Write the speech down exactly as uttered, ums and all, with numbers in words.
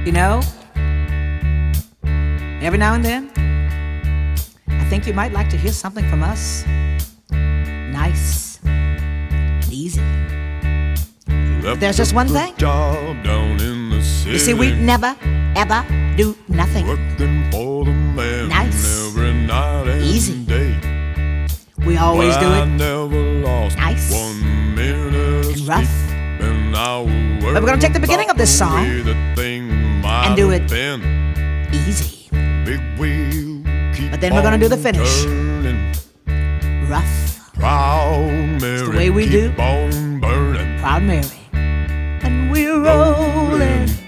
You know, every now and then, I think you might like to hear something from us. Nice and easy. But there's just one thing. You see, we never, ever do nothing. Nice, easy. We always do it nice and rough. But we're going to take the beginning of this song and do it easy. But then we're going to do the finish rough. It's the way we do Proud Mary. And we're rolling